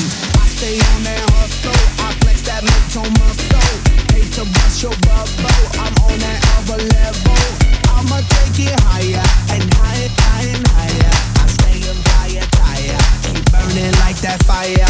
I stay on that hustle, I flex that mid-tone muscle. Hate to bust your bubble, I'm on that other level. I'ma take it higher and higher, higher and higher. I stay on fire, tire, keep burning like that fire.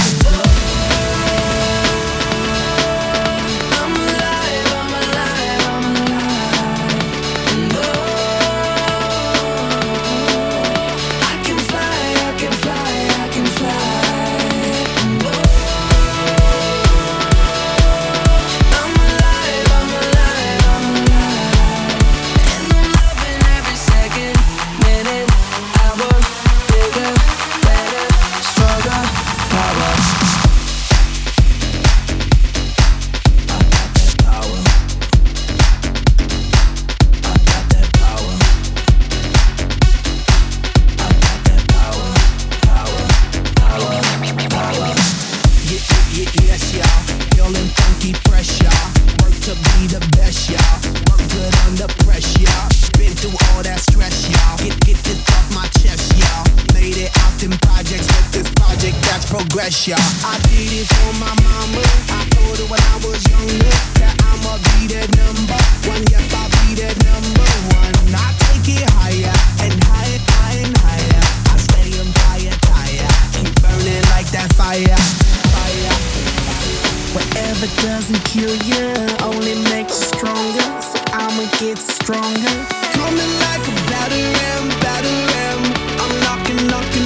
Y'all. I did it for my mama. I told her when I was younger that I'ma be that number one. Yep, I'll be that number one. I take it higher and higher, higher and higher. I stay on fire, tire, keep burning like that fire, fire. Whatever doesn't kill you only makes you stronger. So I'ma get stronger. Coming like a battering ram, battering ram. I'm knocking, knocking.